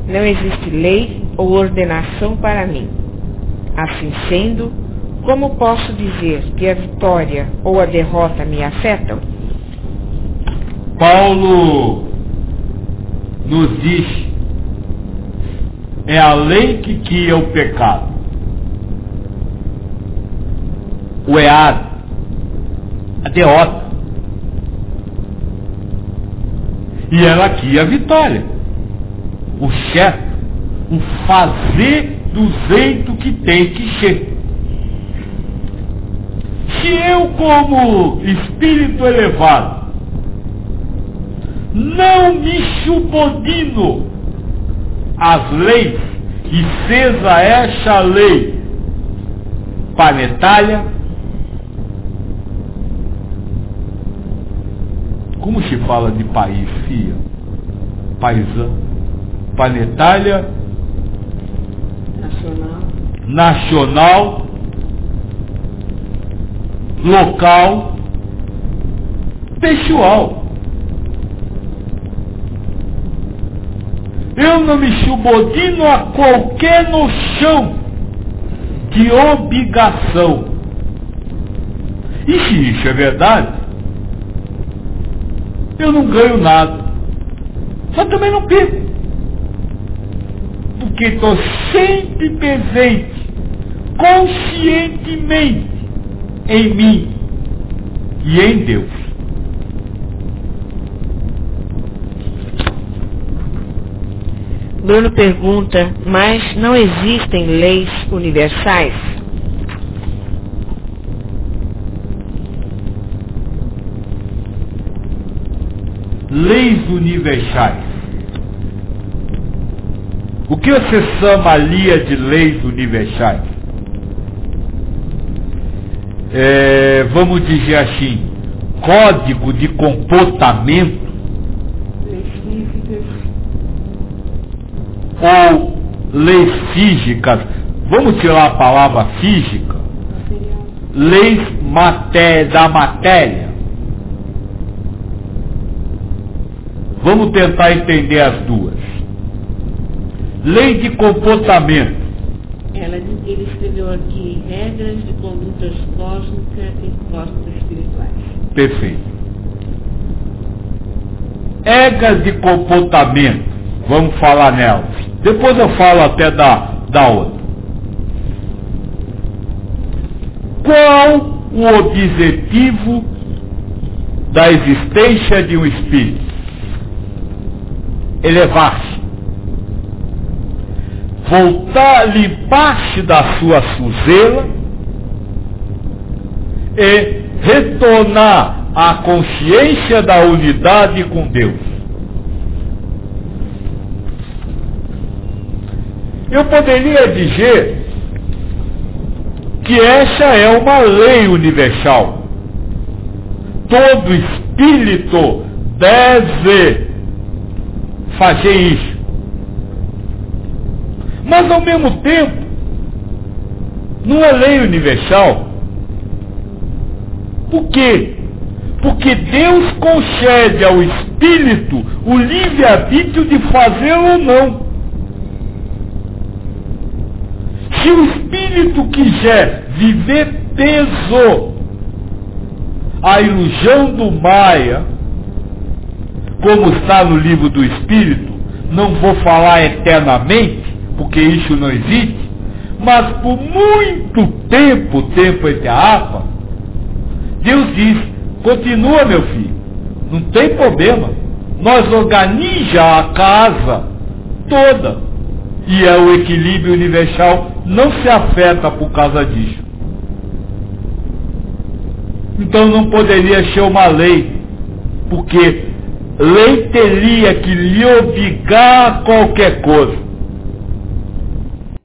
não existe lei ou ordenação para mim. Assim sendo, como posso dizer que a vitória ou a derrota me afetam? Paulo nos diz, é a lei que guia o pecado. O errado, a derrota. E ela guia a vitória. O certo, o fazer do jeito que tem que ser. Se eu, como espírito elevado, não me subordino às leis, e seja esta lei planetária, como se fala de país, filha? Paisã, planetária, nacional, local, pessoal. Eu não me subordino a qualquer noção de obrigação. E se isso é verdade, eu não ganho nada, mas também não perco, porque estou sempre presente, conscientemente, em mim e em Deus. Bruno pergunta, mas não existem leis universais? Leis universais. O que você chamaria de leis universais? Vamos dizer assim, código de comportamento, ou leis físicas. Vamos tirar a palavra física, leis da matéria. Vamos tentar entender as duas. Lei de comportamento. Ele escreveu aqui regras de condutas cósmicas e cósmicas espirituais. Perfeito. Regras de comportamento. Vamos falar nelas. Depois eu falo até da outra. Qual o objetivo da existência de um espírito? Elevar-se. Voltar, limpar-se da sua sujeira e retornar à consciência da unidade com Deus. Eu poderia dizer que essa é uma lei universal. Todo espírito deve fazer isso. Mas ao mesmo tempo, não é lei universal. Por quê? Porque Deus concede ao espírito o livre-arbítrio de fazê-lo ou não. Se o espírito quiser viver preso à ilusão do Maia, como está no livro do Espírito, não vou falar eternamente, porque isso não existe, mas por muito tempo entre aspas, Deus diz, continua meu filho, não tem problema, nós organizamos a casa toda, e o equilíbrio universal não se afeta por causa disso. Então não poderia ser uma lei, porque lei teria que lhe obrigar a qualquer coisa.